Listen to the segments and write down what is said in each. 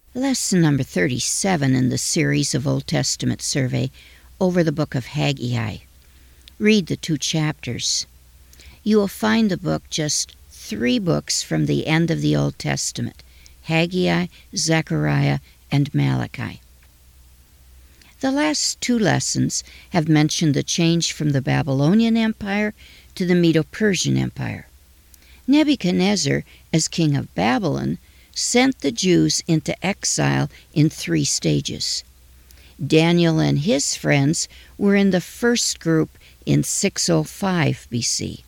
Lesson number 37 in the series of Old Testament survey over the book of Haggai. Read the 2 chapters. You will find the book just 3 books from the end of the Old Testament: Haggai, Zechariah, and Malachi. The last 2 lessons have mentioned the change from the Babylonian Empire to the Medo-Persian Empire. Nebuchadnezzar, as king of Babylon, sent the Jews into exile in 3 stages. Daniel and his friends were in the first group in 605 BC.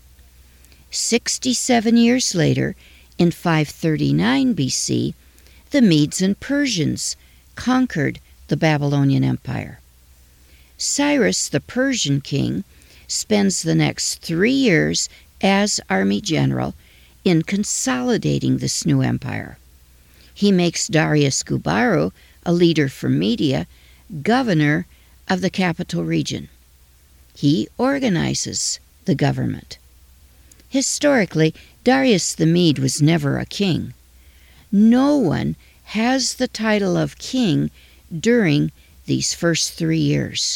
67 years later, in 539 BC, the Medes and Persians conquered the Babylonian Empire. Cyrus, the Persian king, spends the next 3 years as army general in consolidating this new empire. He makes Darius Gubaru, a leader from Media, governor of the capital region. He organizes the government. Historically, Darius the Mede was never a king. No one has the title of king during these first 3 years.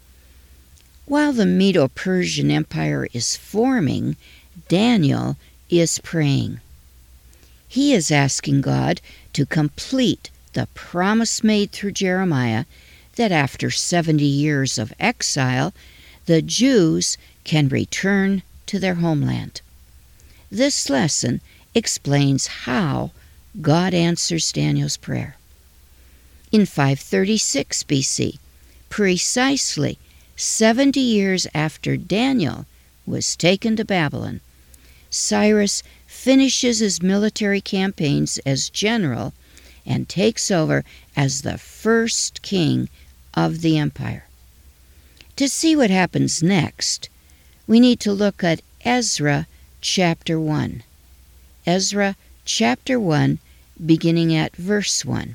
While the Medo-Persian Empire is forming, Daniel is praying. He is asking God to complete the promise made through Jeremiah that after 70 years of exile, the Jews can return to their homeland. This lesson explains how God answers Daniel's prayer. In 536 BC, precisely 70 years after Daniel was taken to Babylon, Cyrus finishes his military campaigns as general and takes over as the first king of the empire. To see what happens next, we need to look at Ezra chapter 1. Ezra chapter 1, beginning at verse 1.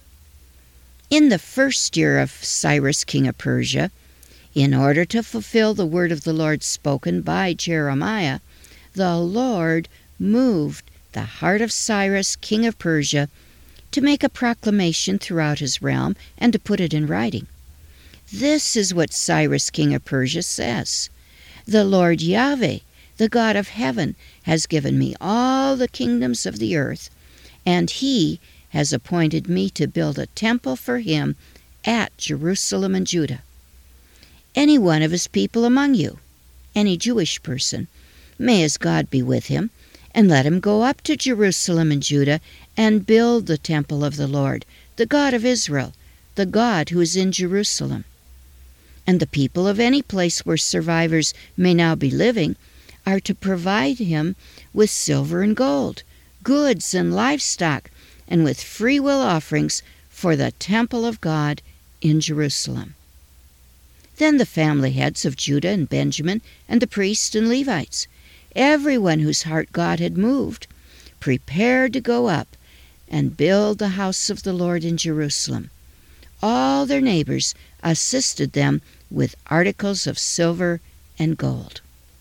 In the first year of Cyrus, king of Persia, in order to fulfill the word of the Lord spoken by Jeremiah, the Lord moved the heart of Cyrus, king of Persia, to make a proclamation throughout his realm and to put it in writing. This is what Cyrus, king of Persia, says: "The Lord Yahweh, the God of heaven, has given me all the kingdoms of the earth, and he has appointed me to build a temple for him at Jerusalem in Judah. Any one of his people among you, any Jewish person, may his God be with him, and let him go up to Jerusalem and Judah and build the temple of the Lord, the God of Israel, the God who is in Jerusalem. And the people of any place where survivors may now be living are to provide him with silver and gold, goods and livestock, and with free will offerings for the temple of God in Jerusalem." Then the family heads of Judah and Benjamin, and the priests and Levites, everyone whose heart God had moved, prepared to go up and build the house of the Lord in Jerusalem. All their neighbors assisted them with articles of silver and gold.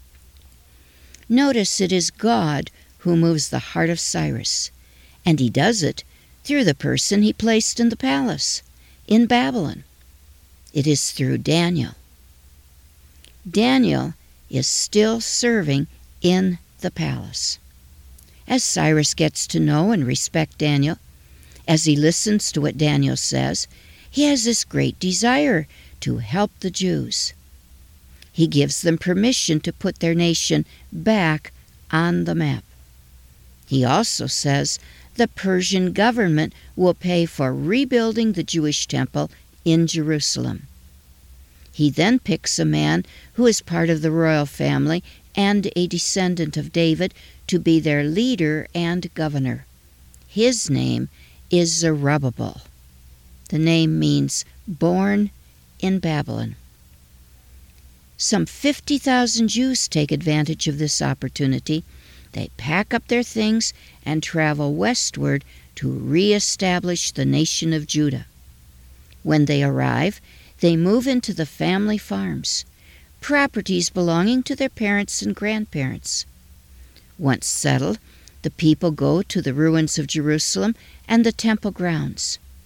Notice it is God who moves the heart of Cyrus, and he does it through the person he placed in the palace in Babylon. It is through Daniel. Daniel is still serving in the palace. As Cyrus gets to know and respect Daniel, as he listens to what Daniel says, he has this great desire to help the Jews. He gives them permission to put their nation back on the map. He also says the Persian government will pay for rebuilding the Jewish temple in Jerusalem. He then picks a man who is part of the royal family and a descendant of David to be their leader and governor. His name is Zerubbabel. The name means born in Babylon. Some 50,000 Jews take advantage of this opportunity. They pack up their things and travel westward to re-establish the nation of Judah. When they arrive, they move into the family farms, properties belonging to their parents and grandparents. Once settled, the people go to the ruins of Jerusalem and the temple grounds.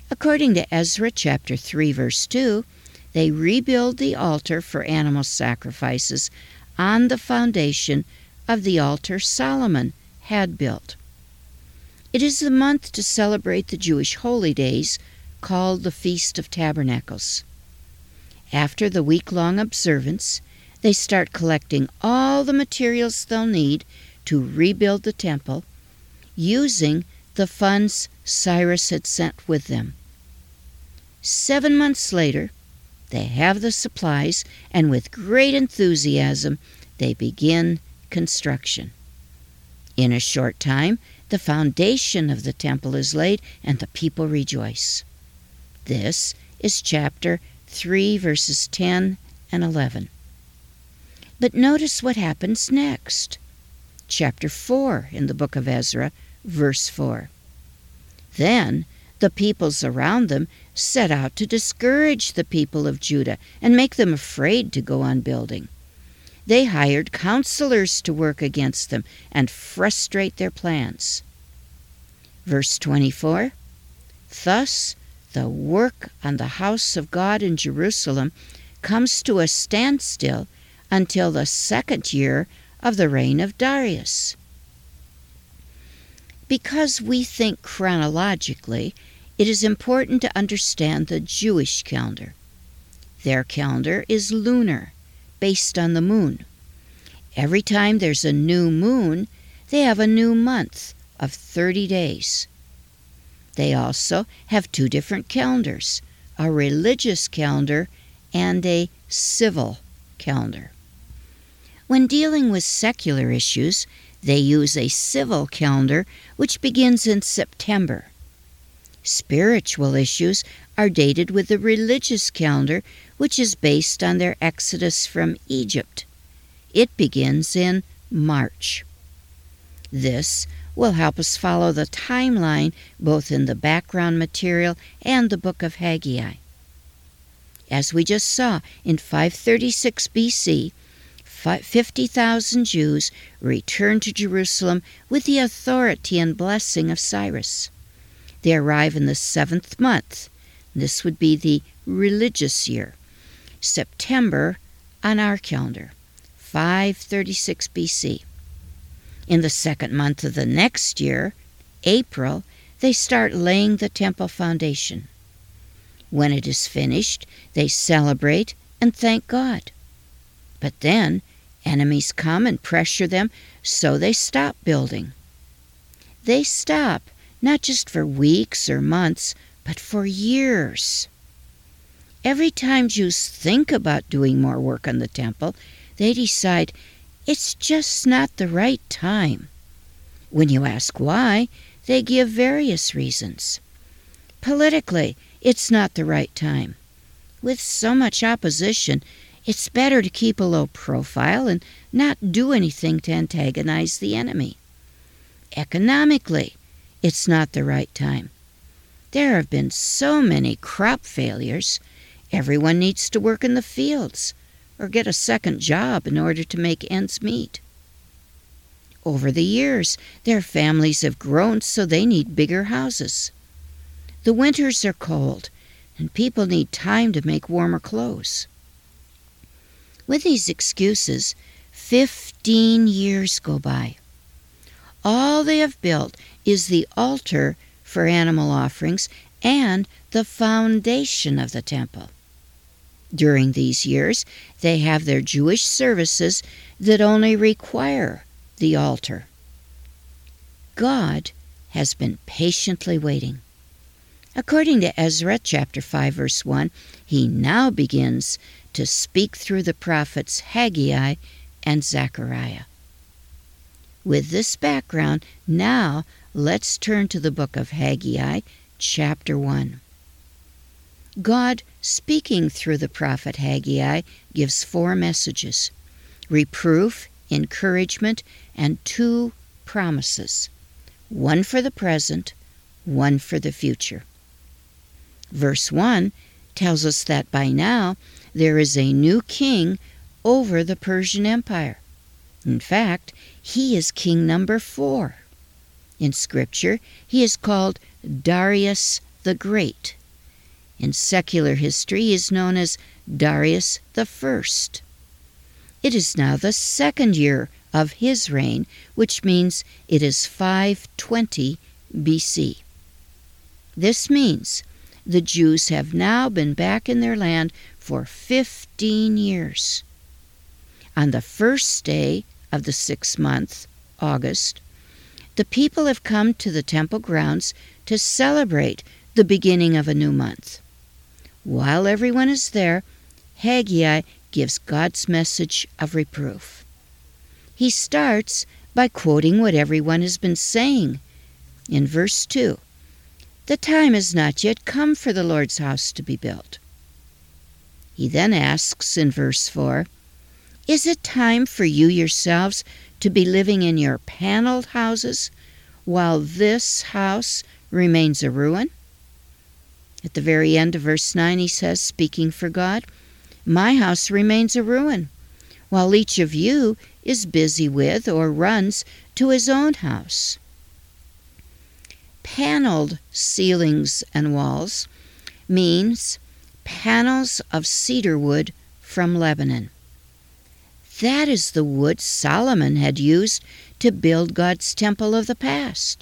According to Ezra chapter 3, verse 2, they rebuild the altar for animal sacrifices on the foundation of the altar Solomon had built. It is the month to celebrate the Jewish holy days called the Feast of Tabernacles. After the week-long observance, they start collecting all the materials they'll need to rebuild the temple, using the funds Cyrus had sent with them. 7 months later, they have the supplies, and with great enthusiasm, they begin construction. In a short time, the foundation of the temple is laid, and the people rejoice. This is chapter 3, verses 10 and 11. But notice what happens next. Chapter 4 in the book of Ezra, verse 4. Then the peoples around them set out to discourage the people of Judah and make them afraid to go on building. They hired counselors to work against them and frustrate their plans. Verse 24, thus the work on the house of God in Jerusalem comes to a standstill until the 2nd year of the reign of Darius. Because we think chronologically, it is important to understand the Jewish calendar. Their calendar is lunar, based on the moon. Every time there's a new moon, they have a new month of 30 days. They also have 2 different calendars, a religious calendar and a civil calendar. When dealing with secular issues, they use a civil calendar which begins in September. Spiritual issues are dated with the religious calendar, which is based on their exodus from Egypt. It begins in March. This will help us follow the timeline both in the background material and the book of Haggai. As we just saw, in 536 BC, 50,000 Jews returned to Jerusalem with the authority and blessing of Cyrus. They arrive in the 7th month. This would be the religious year. September on our calendar, 536 BC. In the 2nd month of the next year, April, they start laying the temple foundation. When it is finished, they celebrate and thank God. But then enemies come and pressure them, so they stop building. They stop not just for weeks or months, but for years. Every time Jews think about doing more work on the temple, they decide it's just not the right time. When you ask why, they give various reasons. Politically, it's not the right time. With so much opposition, it's better to keep a low profile and not do anything to antagonize the enemy. Economically, it's not the right time. There have been so many crop failures, everyone needs to work in the fields or get a second job in order to make ends meet. Over the years, their families have grown, so they need bigger houses. The winters are cold, and people need time to make warmer clothes. With these excuses, 15 years go by. All they have built is the altar for animal offerings and the foundation of the temple. During these years, they have their Jewish services that only require the altar. God has been patiently waiting. According to Ezra chapter 5, verse 1, he now begins to speak through the prophets Haggai and Zechariah. With this background, now let's turn to the book of Haggai, chapter 1. God, speaking through the prophet Haggai, gives 4 messages: reproof, encouragement, and 2 promises, one for the present, one for the future. Verse 1 tells us that by now there is a new king over the Persian Empire. In fact, he is king number 4. In Scripture, he is called Darius the Great. In secular history, he is known as Darius the First. It is now the second year of his reign, which means it is 520 BC. This means the Jews have now been back in their land for 15 years. On the first day of the 6th month, August, the people have come to the temple grounds to celebrate the beginning of a new month. While everyone is there, Haggai gives God's message of reproof. He starts by quoting what everyone has been saying. In verse 2, "The time has not yet come for the Lord's house to be built." He then asks in verse 4, "Is it time for you yourselves to be living in your paneled houses while this house remains a ruin?" At the very end of verse 9 he says, speaking for God, "My house remains a ruin, while each of you is busy with or runs to his own house." Paneled ceilings and walls means panels of cedar wood from Lebanon. That is the wood Solomon had used to build God's temple of the past.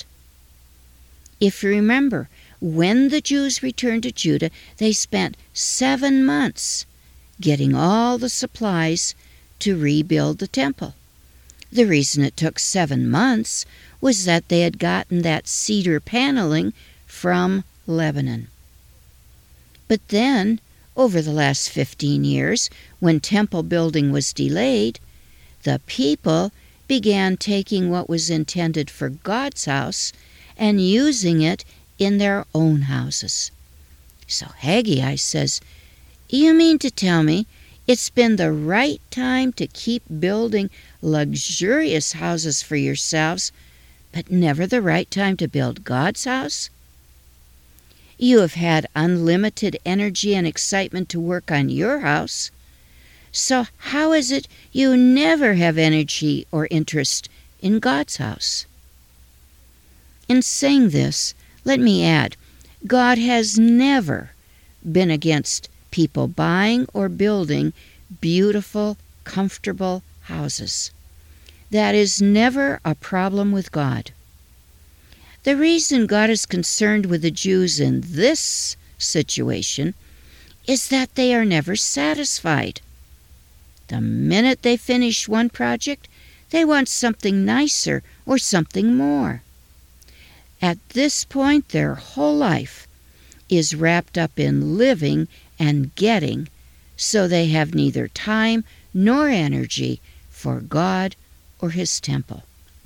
If you remember, when the Jews returned to Judah, they spent 7 months getting all the supplies to rebuild the temple. The reason it took 7 months was that they had gotten that cedar paneling from Lebanon. But then, over the last 15 years, when temple building was delayed, the people began taking what was intended for God's house and using it in their own houses. So Haggai says, "You mean to tell me it's been the right time to keep building luxurious houses for yourselves, but never the right time to build God's house? You have had unlimited energy and excitement to work on your house. So how is it you never have energy or interest in God's house?" In saying this, let me add, God has never been against people buying or building beautiful, comfortable houses. That is never a problem with God. The reason God is concerned with the Jews in this situation is that they are never satisfied. The minute they finish one project, they want something nicer or something more. At this point, their whole life is wrapped up in living and getting, so they have neither time nor energy for God or His temple.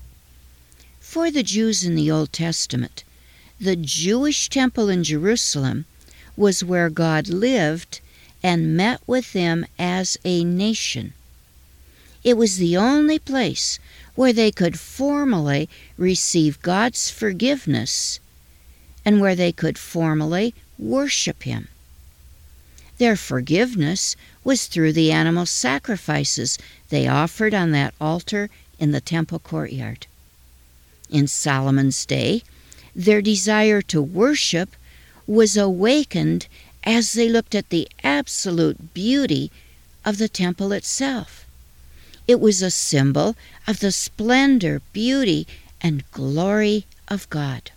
For the Jews in the Old Testament, the Jewish temple in Jerusalem was where God lived and met with them as a nation. It was the only place where they could formally receive God's forgiveness and where they could formally worship Him. Their forgiveness was through the animal sacrifices they offered on that altar in the temple courtyard. In Solomon's day, their desire to worship was awakened as they looked at the absolute beauty of the temple itself. It was a symbol of the splendor, beauty, and glory of God.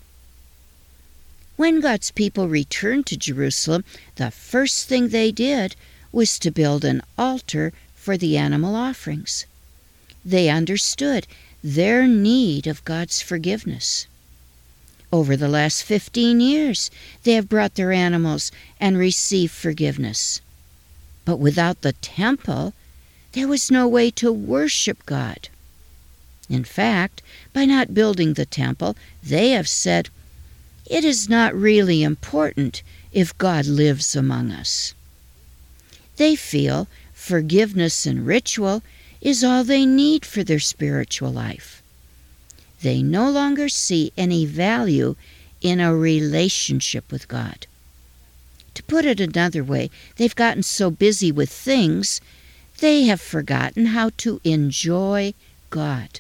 When God's people returned to Jerusalem, the first thing they did was to build an altar for the animal offerings. They understood their need of God's forgiveness. Over the last 15 years, they have brought their animals and received forgiveness. But without the temple, there was no way to worship God. In fact, by not building the temple, they have said, "It is not really important if God lives among us." They feel forgiveness and ritual is all they need for their spiritual life. They no longer see any value in a relationship with God. To put it another way, they've gotten so busy with things, they have forgotten how to enjoy God.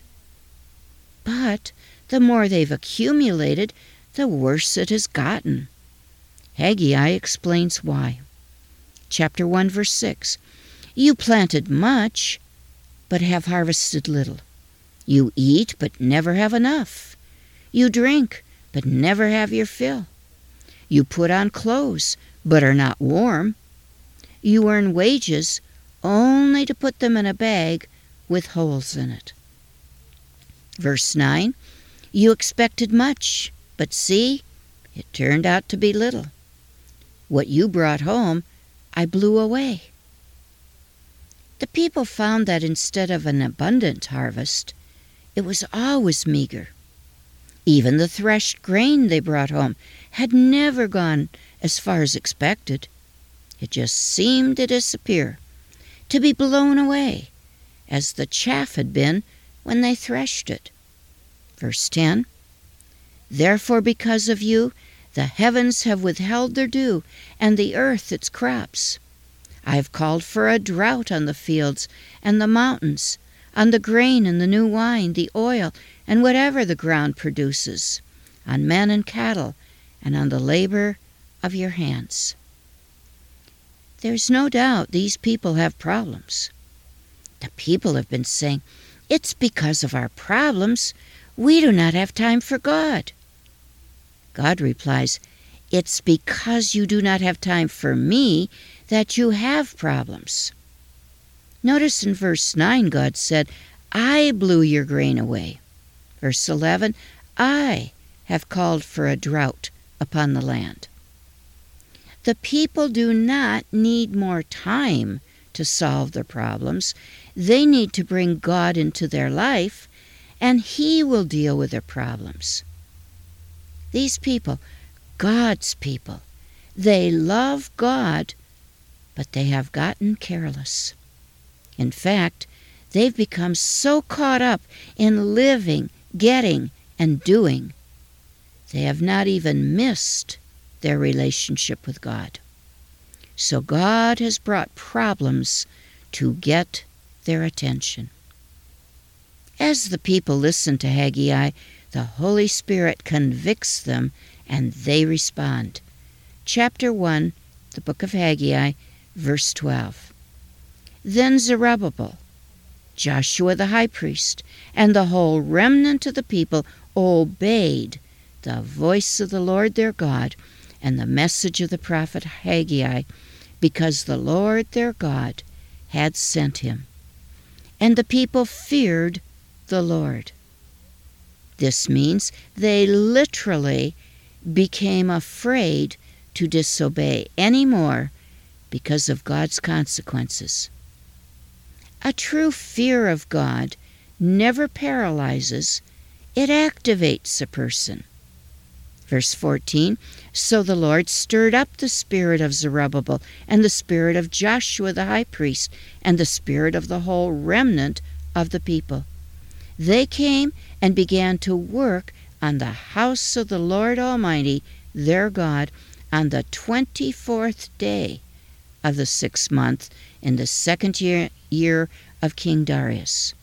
But the more they've accumulated, the worse it has gotten. Haggai explains why. Chapter 1, verse 6. You planted much, but have harvested little. You eat, but never have enough. You drink, but never have your fill. You put on clothes, but are not warm. You earn wages only to put them in a bag with holes in it. Verse 9. You expected much, but see, it turned out to be little. What you brought home, I blew away. The people found that instead of an abundant harvest, it was always meager. Even the threshed grain they brought home had never gone as far as expected. It just seemed to disappear, to be blown away, as the chaff had been when they threshed it. Verse 10. Therefore, because of you, the heavens have withheld their dew, and the earth its crops. I have called for a drought on the fields and the mountains, on the grain and the new wine, the oil, and whatever the ground produces, on men and cattle, and on the labor of your hands. There's no doubt these people have problems. The people have been saying, it's because of our problems we do not have time for God. God replies, it's because you do not have time for me that you have problems. Notice in verse 9 God said, I blew your grain away. Verse 11, I have called for a drought upon the land. The people do not need more time to solve their problems. They need to bring God into their life, and He will deal with their problems. These people, God's people, they love God, but they have gotten careless. In fact, they've become so caught up in living, getting, and doing, they have not even missed their relationship with God. So God has brought problems to get their attention. As the people listen to Haggai, the Holy Spirit convicts them and they respond. Chapter 1, the book of Haggai, verse 12. Then Zerubbabel, Joshua the high priest, and the whole remnant of the people obeyed the voice of the Lord their God and the message of the prophet Haggai, because the Lord their God had sent him. And the people feared the Lord. This means they literally became afraid to disobey any more because of God's consequences. A true fear of God never paralyzes, it activates a person. Verse 14, so the Lord stirred up the spirit of Zerubbabel and the spirit of Joshua the high priest and the spirit of the whole remnant of the people. They came and began to work on the house of the Lord Almighty, their God, on the 24th day of the 6th month in the second year of King Darius.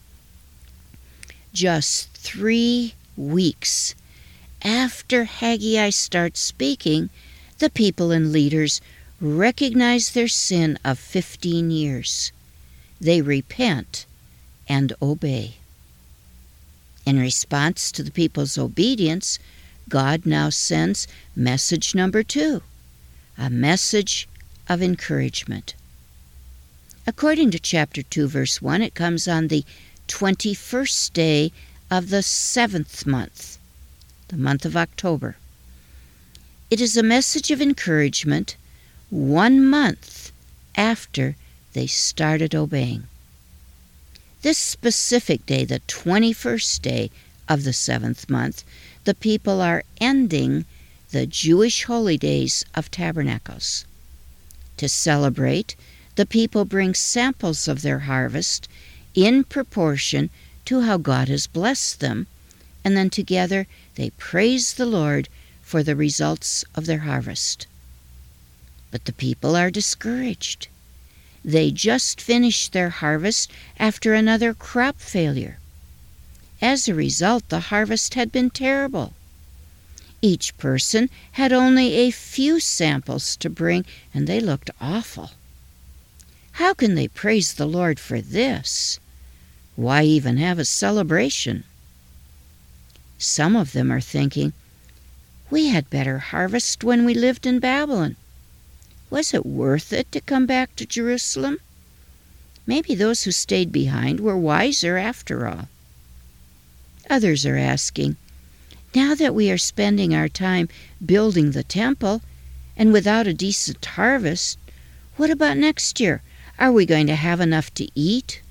Just 3 weeks after Haggai starts speaking, the people and leaders recognize their sin of 15 years. They repent and obey. In response to the people's obedience, God now sends message number 2, a message of encouragement. According to chapter 2, verse 1, it comes on the 21st day of the 7th month, the month of October. It is a message of encouragement 1 month after they started obeying. This specific day, the 21st day of the 7th month, the people are ending the Jewish holy days of Tabernacles. To celebrate, the people bring samples of their harvest in proportion to how God has blessed them, and then together they praise the Lord for the results of their harvest. But the people are discouraged. They just finished their harvest after another crop failure. As a result, the harvest had been terrible. Each person had only a few samples to bring, and they looked awful. How can they praise the Lord for this? Why even have a celebration? Some of them are thinking, we had better harvest when we lived in Babylon. Was it worth it to come back to Jerusalem? Maybe those who stayed behind were wiser after all. Others are asking, now that we are spending our time building the temple and without a decent harvest, what about next year? Are we going to have enough to eat?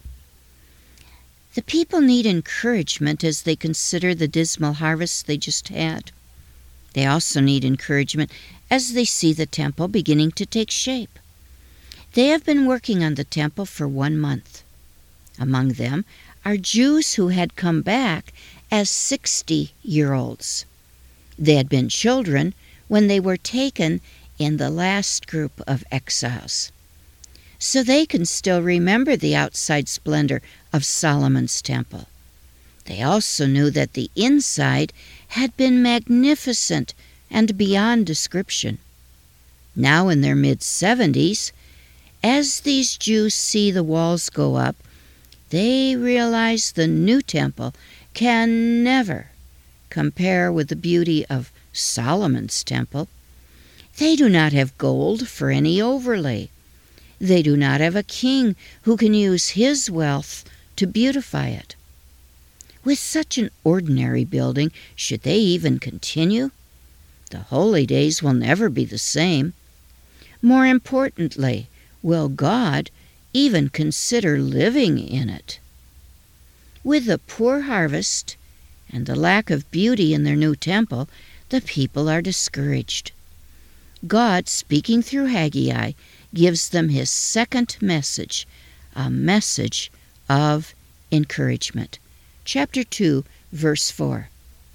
The people need encouragement as they consider the dismal harvest they just had. They also need encouragement as they see the temple beginning to take shape. They have been working on the temple for 1 month. Among them are Jews who had come back as 60-year-olds. They had been children when they were taken in the last group of exiles. So they can still remember the outside splendor of Solomon's temple. They also knew that the inside had been magnificent and beyond description. Now in their mid-70s, as these Jews see the walls go up, they realize the new temple can never compare with the beauty of Solomon's temple. They do not have gold for any overlay. They do not have a king who can use his wealth to beautify it. With such an ordinary building, should they even continue? The holy days will never be the same. More importantly, will God even consider living in it? With the poor harvest and the lack of beauty in their new temple, the people are discouraged. God, speaking through Haggai, gives them his second message, a message of encouragement. Chapter 2, verse 4.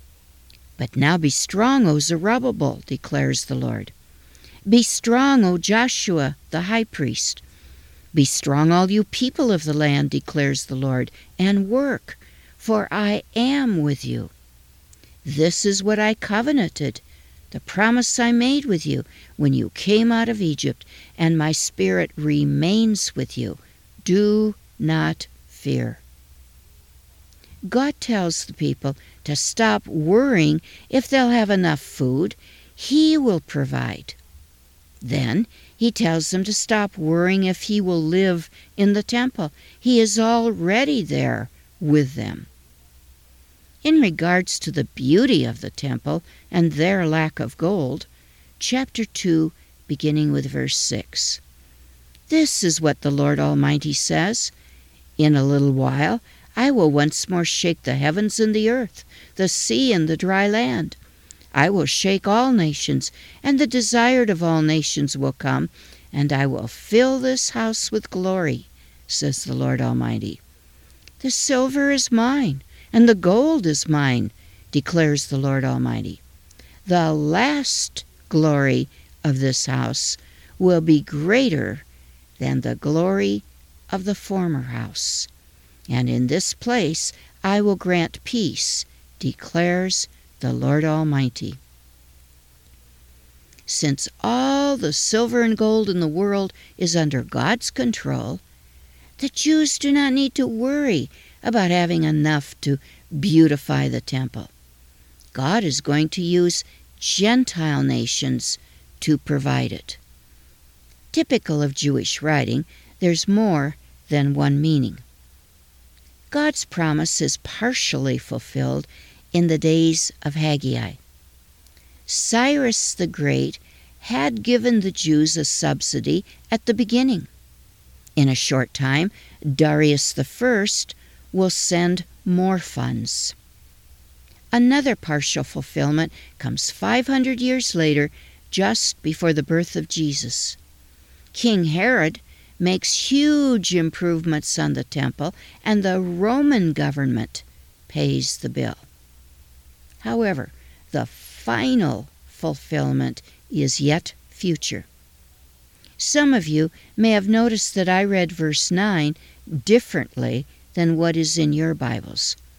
But now be strong, O Zerubbabel, declares the Lord. Be strong, O Joshua, the high priest. Be strong, all you people of the land, declares the Lord, and work, for I am with you. This is what I covenanted, the promise I made with you when you came out of Egypt, and my spirit remains with you. Do not fear. God tells the people to stop worrying if they'll have enough food. He will provide. Then he tells them to stop worrying if he will live in the temple. He is already there with them. In regards to the beauty of the temple and their lack of gold, chapter 2, beginning with verse 6. This is what the Lord Almighty says. In a little while I will once more shake the heavens and the earth, the sea and the dry land. I will shake all nations, and the desired of all nations will come, and I will fill this house with glory, says the Lord Almighty. The silver is mine, and the gold is mine, declares the Lord Almighty. The last glory of this house will be greater than the glory of the former house. And in this place I will grant peace, declares the Lord Almighty. Since all the silver and gold in the world is under God's control, the Jews do not need to worry about having enough to beautify the temple. God is going to use Gentile nations to provide it. Typical of Jewish writing, there's more than one meaning. God's promise is partially fulfilled in the days of Haggai. Cyrus the Great had given the Jews a subsidy at the beginning. In a short time, Darius I will send more funds. Another partial fulfillment comes 500 years later, just before the birth of Jesus. King Herod makes huge improvements on the temple, and the Roman government pays the bill. However, the final fulfillment is yet future. Some of you may have noticed that I read verse 9 differently than what is in your Bibles.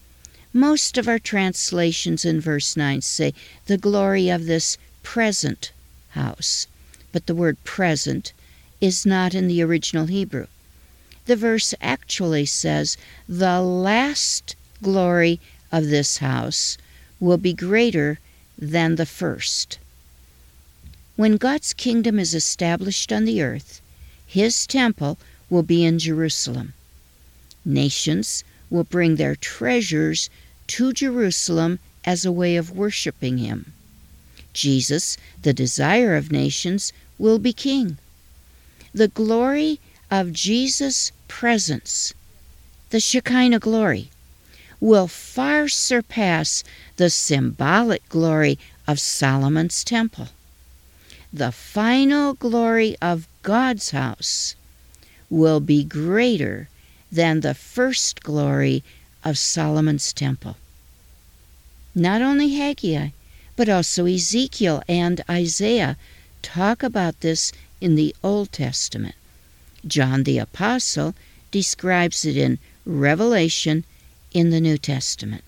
Most of our translations in verse 9 say the glory of this present house, but the word present is not in the original Hebrew. The verse actually says the last glory of this house will be greater than the first. When God's kingdom is established on the earth, His temple will be in Jerusalem. Nations will bring their treasures to Jerusalem as a way of worshiping Him. Jesus, the desire of nations, will be king. The glory of Jesus' presence, the Shekinah glory, will far surpass the symbolic glory of Solomon's temple. The final glory of God's house will be greater than the first glory of Solomon's temple. Not only Haggai, but also Ezekiel and Isaiah talk about this in the Old Testament. John the Apostle describes it in Revelation in the New Testament.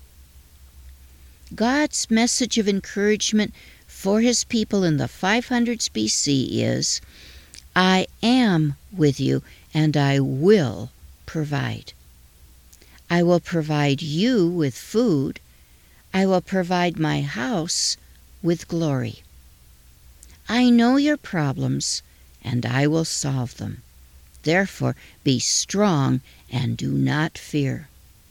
God's message of encouragement for His people in the 500s BC is, I am with you and I will provide. I will provide you with food. I will provide my house with glory. I know your problems and I will solve them. Therefore, be strong and do not fear.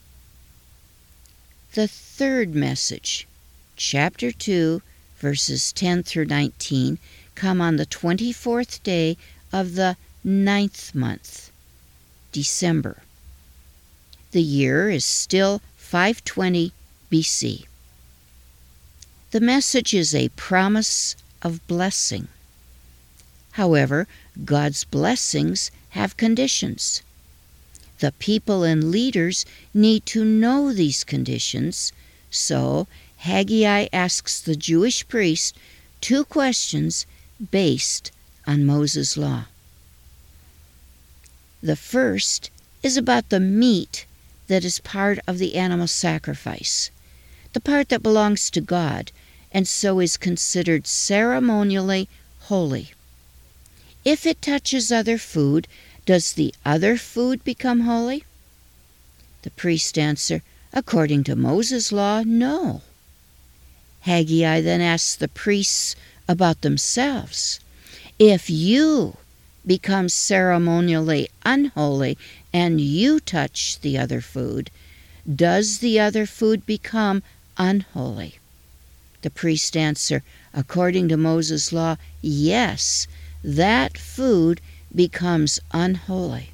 The third message, chapter 2, verses 10 through 19, come on the 24th day of the 9th month, December. The year is still 520 BC. The message is a promise of blessing. However, God's blessings have conditions. The people and leaders need to know these conditions, so Haggai asks the Jewish priest 2 questions based on Moses' law. The first is about the meat that is part of the animal sacrifice, the part that belongs to God, and so is considered ceremonially holy. If it touches other food, does the other food become holy? The priest answer, according to Moses' law, no. Haggai then asks the priests about themselves. If you become ceremonially unholy and you touch the other food, does the other food become unholy? The priest answer, according to Moses' law, yes, that food becomes unholy.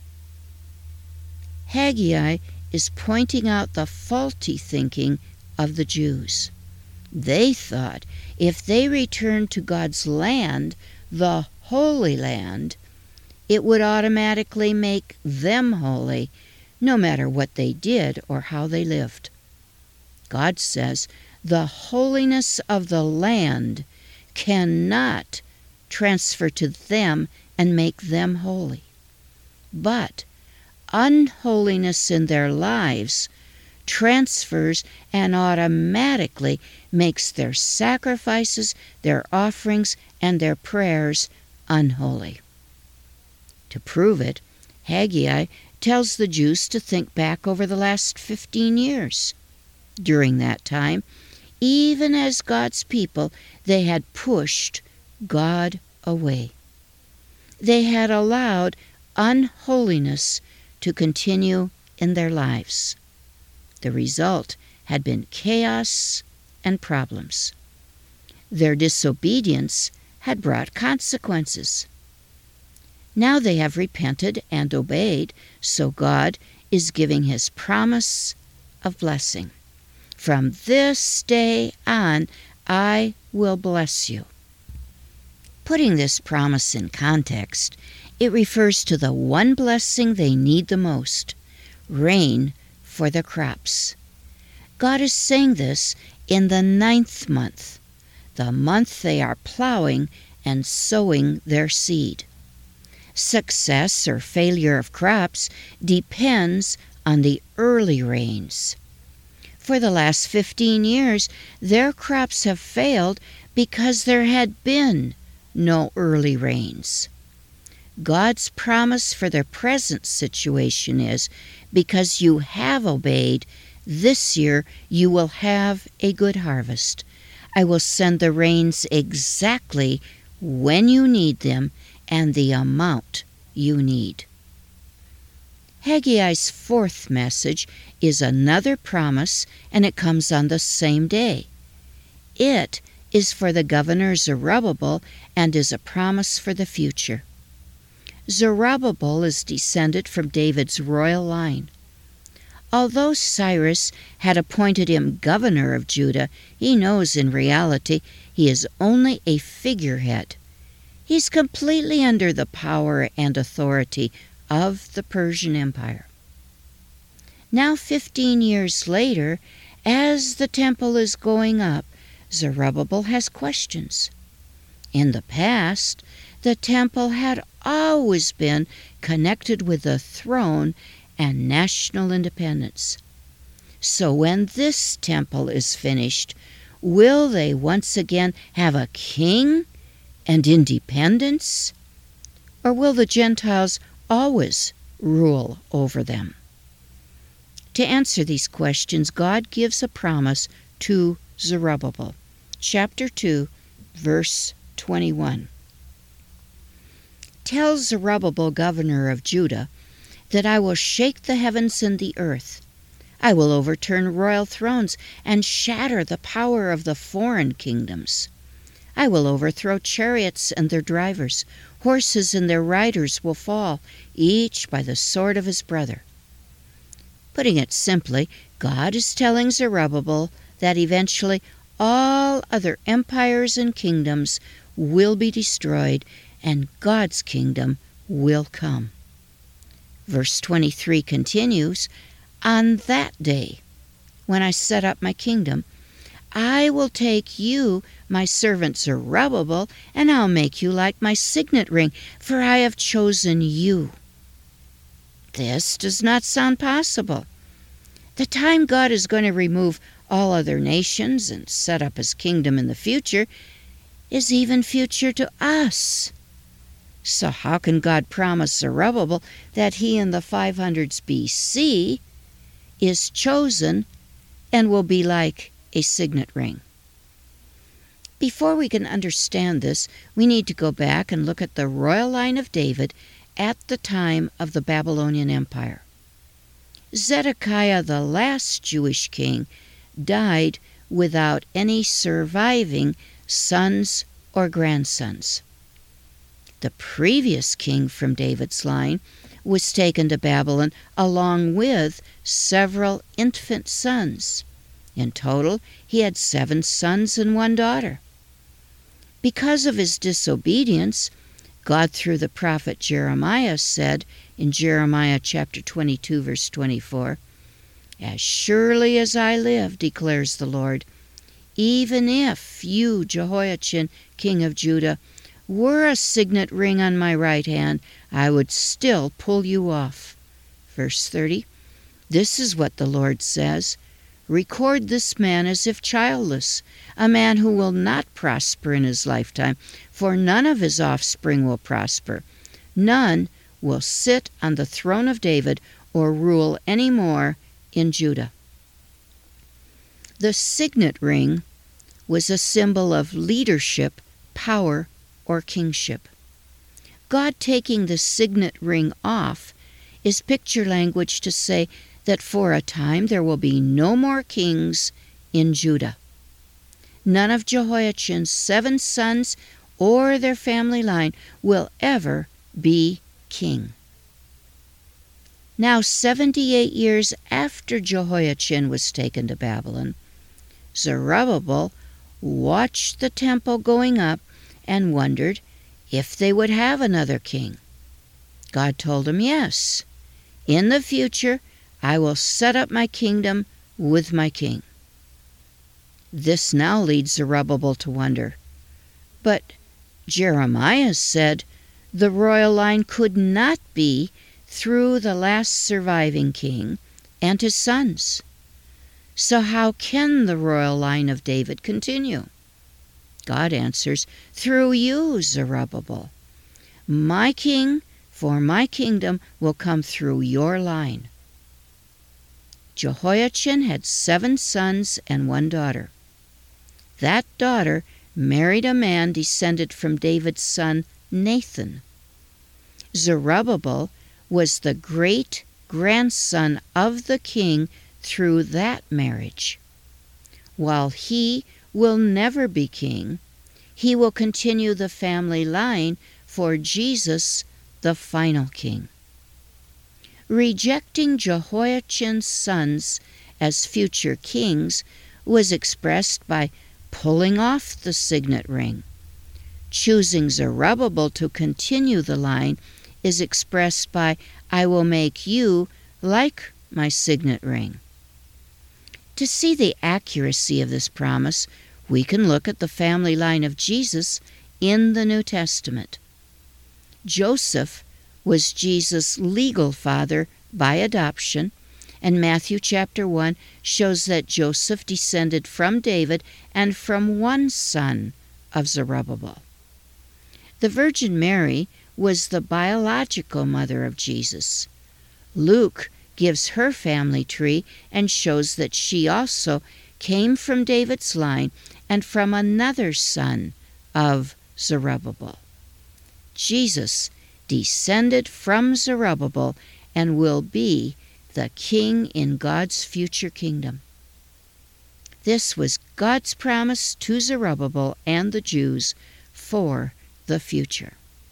Haggai is pointing out the faulty thinking of the Jews. They thought if they returned to God's land, the Holy Land, it would automatically make them holy, no matter what they did or how they lived. God says the holiness of the land cannot transfer to them and make them holy. But unholiness in their lives transfers and automatically makes their sacrifices, their offerings, and their prayers unholy. To prove it, Haggai tells the Jews to think back over the last 15 years. During that time, even as God's people, they had pushed God away. They had allowed unholiness to continue in their lives. The result had been chaos and problems. Their disobedience had brought consequences. Now they have repented and obeyed, so God is giving His promise of blessing. From this day on, I will bless you. Putting this promise in context, it refers to the one blessing they need the most, rain for their crops. God is saying this in the 9th month, the month they are plowing and sowing their seed. Success or failure of crops depends on the early rains. For the last 15 years, their crops have failed because there had been no early rains. God's promise for their present situation is, because you have obeyed, this year you will have a good harvest. I will send the rains exactly when you need them and the amount you need. Haggai's fourth message is another promise, and it comes on the same day. It is for the governor Zerubbabel and is a promise for the future. Zerubbabel is descended from David's royal line. Although Cyrus had appointed him governor of Judah, he knows in reality he is only a figurehead. He's completely under the power and authority of the Persian Empire. Now 15 years later, as the temple is going up, Zerubbabel has questions. In the past, the temple had always been connected with the throne and national independence. So when this temple is finished, will they once again have a king and independence? Or will the Gentiles always rule over them? To answer these questions, God gives a promise to Zerubbabel. Chapter 2, verse 21. Tell Zerubbabel, governor of Judah, that I will shake the heavens and the earth. I will overturn royal thrones and shatter the power of the foreign kingdoms. I will overthrow chariots and their drivers. Horses and their riders will fall, each by the sword of his brother. Putting it simply, God is telling Zerubbabel that eventually all other empires and kingdoms will be destroyed and God's kingdom will come. Verse 23 continues, On that day, when I set up my kingdom, I will take you, my servant Zerubbabel, and I'll make you like my signet ring, for I have chosen you. This does not sound possible. The time God is going to remove all other nations and set up his kingdom in the future is even future to us. So how can God promise Zerubbabel that he in the 500s BC is chosen and will be like a signet ring? Before we can understand this, we need to go back and look at the royal line of David at the time of the Babylonian Empire. Zedekiah, the last Jewish king, died without any surviving sons or grandsons. The previous king from David's line was taken to Babylon along with several infant sons. In total, he had 7 sons and 1 daughter. Because of his disobedience, God, through the prophet Jeremiah, said in Jeremiah chapter 22, verse 24, As surely as I live, declares the Lord, even if you, Jehoiachin, king of Judah, were a signet ring on my right hand, I would still pull you off. Verse 30, This is what the Lord says, Record this man as if childless, a man who will not prosper in his lifetime, for none of his offspring will prosper. None will sit on the throne of David or rule any more in Judah. The signet ring was a symbol of leadership, power, or kingship. God taking the signet ring off is picture language to say that for a time there will be no more kings in Judah. None of Jehoiachin's 7 sons or their family line will ever be king. Now 78 years after Jehoiachin was taken to Babylon, Zerubbabel watched the temple going up and wondered if they would have another king. God told him, yes, in the future I will set up my kingdom with my king. This now leads Zerubbabel to wonder, but Jeremiah said the royal line could not be through the last surviving king and his sons. So how can the royal line of David continue? God answers, through you, Zerubbabel. My king for my kingdom will come through your line. Jehoiachin had 7 sons and 1 daughter. That daughter married a man descended from David's son Nathan. Zerubbabel was the great-grandson of the king through that marriage. While he will never be king, he will continue the family line for Jesus, the final king. Rejecting Jehoiachin's sons as future kings was expressed by pulling off the signet ring. Choosing Zerubbabel to continue the line is expressed by, I will make you like my signet ring. To see the accuracy of this promise, we can look at the family line of Jesus in the New Testament. Joseph was Jesus' legal father by adoption, and Matthew chapter 1 shows that Joseph descended from David and from 1 son of Zerubbabel. The Virgin Mary was the biological mother of Jesus. Luke gives her family tree and shows that she also came from David's line and from another son of Zerubbabel. Jesus descended from Zerubbabel and will be the king in God's future kingdom. This was God's promise to Zerubbabel and the Jews for the future.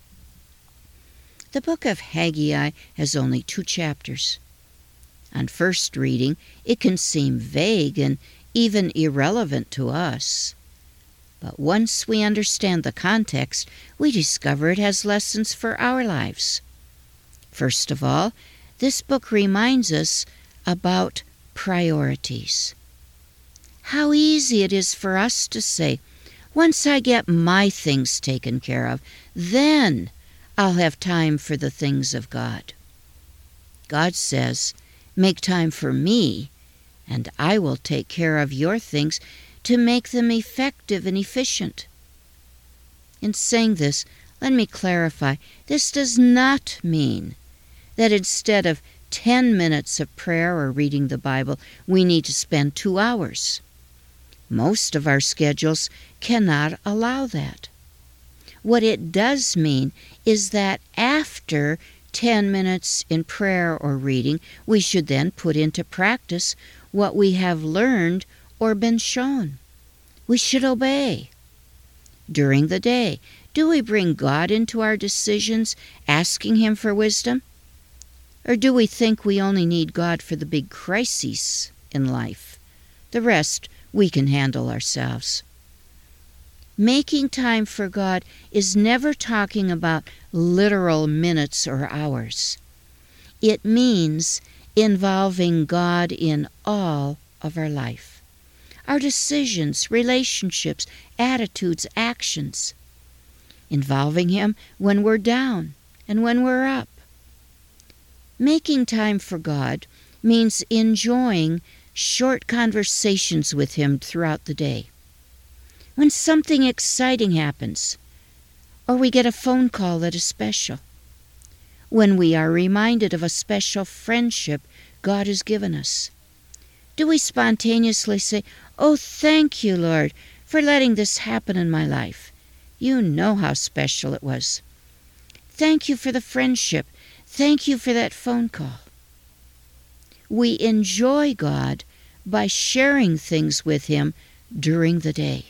The book of Haggai has only 2 chapters. On first reading, it can seem vague and even irrelevant to us. But once we understand the context, we discover it has lessons for our lives. First of all, this book reminds us about priorities. How easy it is for us to say, once I get my things taken care of, then I'll have time for the things of God. God says, make time for me, and I will take care of your things to make them effective and efficient. In saying this, let me clarify, this does not mean that instead of 10 minutes of prayer or reading the Bible, we need to spend 2 hours. Most of our schedules cannot allow that. What it does mean is that after 10 minutes in prayer or reading, we should then put into practice what we have learned or been shown. We should obey. During the day, do we bring God into our decisions, asking Him for wisdom? Or do we think we only need God for the big crises in life? The rest we can handle ourselves. Making time for God is never talking about literal minutes or hours. It means involving God in all of our life. Our decisions, relationships, attitudes, actions. Involving Him when we're down and when we're up. Making time for God means enjoying short conversations with Him throughout the day. When something exciting happens, or we get a phone call that is special. When we are reminded of a special friendship God has given us. Do we spontaneously say, "Oh, thank you, Lord, for letting this happen in my life. You know how special it was. Thank you for the friendship. Thank you for that phone call." We enjoy God by sharing things with Him during the day.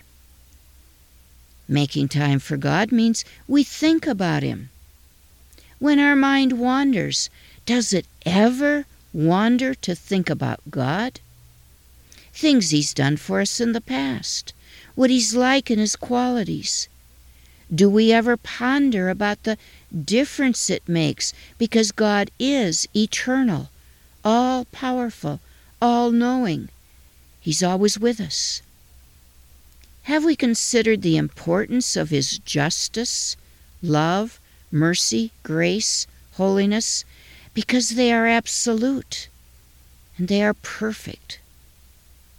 Making time for God means we think about Him. When our mind wanders, does it ever wander to think about God? Things He's done for us in the past, what He's like in His qualities. Do we ever ponder about the difference it makes because God is eternal, all-powerful, all-knowing? He's always with us. Have we considered the importance of His justice, love, mercy, grace, holiness? Because they are absolute and they are perfect.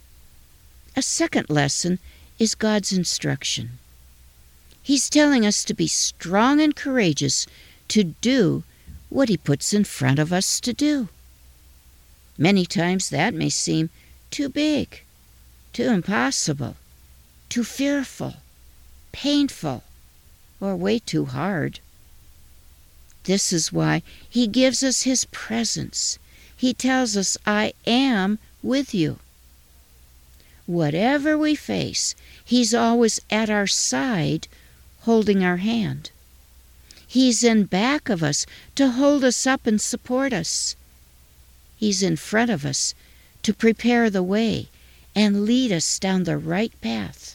A second lesson is God's instruction. He's telling us to be strong and courageous to do what He puts in front of us to do. Many times that may seem too big, too impossible, too fearful, painful, or way too hard. This is why He gives us His presence. He tells us, I am with you. Whatever we face, He's always at our side, holding our hand. He's in back of us to hold us up and support us. He's in front of us to prepare the way and lead us down the right path.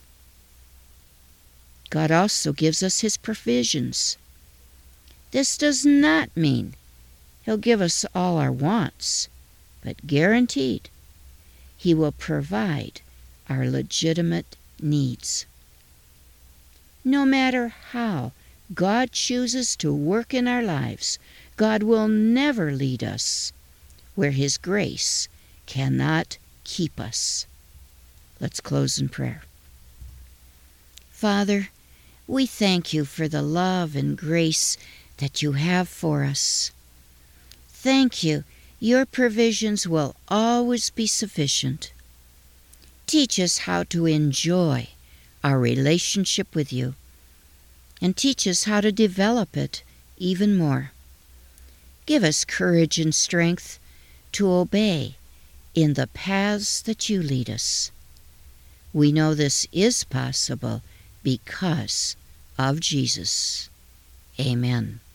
God also gives us His provisions. This does not mean He'll give us all our wants, but guaranteed He will provide our legitimate needs. No matter how God chooses to work in our lives, God will never lead us where His grace cannot keep us. Let's close in prayer. Father, we thank You for the love and grace that You have for us. Thank You, Your provisions will always be sufficient. Teach us how to enjoy our relationship with You, and teach us how to develop it even more. Give us courage and strength to obey in the paths that You lead us. We know this is possible because of Jesus. Amen.